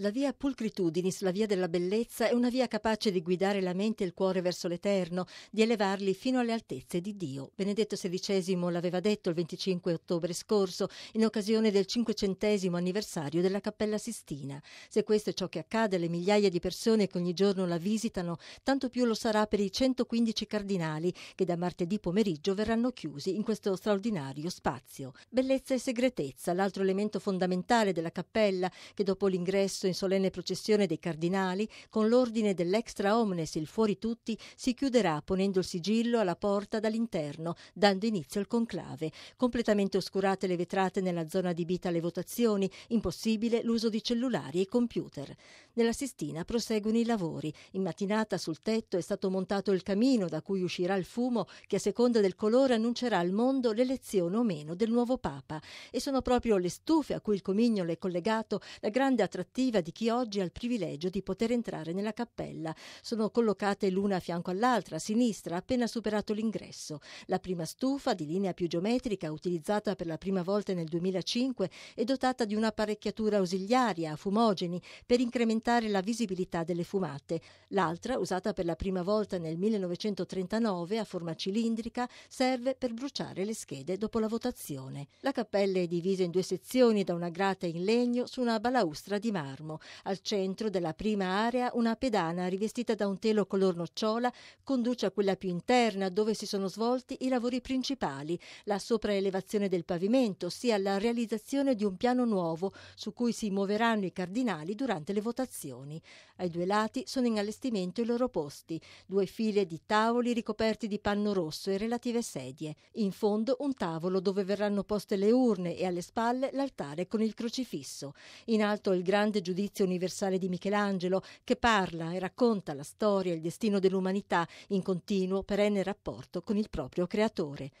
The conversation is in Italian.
La via Pulcritudinis, la via della bellezza, è una via capace di guidare la mente e il cuore verso l'Eterno, di elevarli fino alle altezze di Dio. Benedetto XVI l'aveva detto il 25 ottobre scorso, in occasione del 500° anniversario della Cappella Sistina. Se questo è ciò che accade alle migliaia di persone che ogni giorno la visitano, tanto più lo sarà per i 115 cardinali che da martedì pomeriggio verranno chiusi in questo straordinario spazio. Bellezza e segretezza, l'altro elemento fondamentale della cappella, che dopo l'ingresso in solenne processione dei cardinali, con l'ordine dell'extra omnes, il fuori tutti, si chiuderà ponendo il sigillo alla porta dall'interno, dando inizio al conclave. Completamente oscurate le vetrate nella zona adibita alle votazioni, impossibile l'uso di cellulari e computer. Nella Sistina proseguono i lavori. In mattinata sul tetto è stato montato il camino da cui uscirà il fumo che a seconda del colore annuncerà al mondo l'elezione o meno del nuovo Papa. E sono proprio le stufe a cui il comignolo è collegato la grande attrattiva di chi oggi ha il privilegio di poter entrare nella cappella. Sono collocate l'una a fianco all'altra, a sinistra, appena superato l'ingresso. La prima stufa, di linea più geometrica, utilizzata per la prima volta nel 2005, è dotata di un'apparecchiatura ausiliaria a fumogeni per incrementare la visibilità delle fumate. L'altra, usata per la prima volta nel 1939, a forma cilindrica, serve per bruciare le schede dopo la votazione. La cappella è divisa in due sezioni da una grata in legno su una balaustra di marmo. Al centro della prima area una pedana rivestita da un telo color nocciola conduce a quella più interna dove si sono svolti i lavori principali, la sopraelevazione del pavimento, ossia la realizzazione di un piano nuovo su cui si muoveranno i cardinali durante le votazioni. Ai due lati sono in allestimento i loro posti, 2 file di tavoli ricoperti di panno rosso e relative sedie. In fondo un tavolo dove verranno poste le urne e alle spalle l'altare con il crocifisso. In alto il grande giudizio universale di Michelangelo, che parla e racconta la storia e il destino dell'umanità in continuo perenne rapporto con il proprio creatore.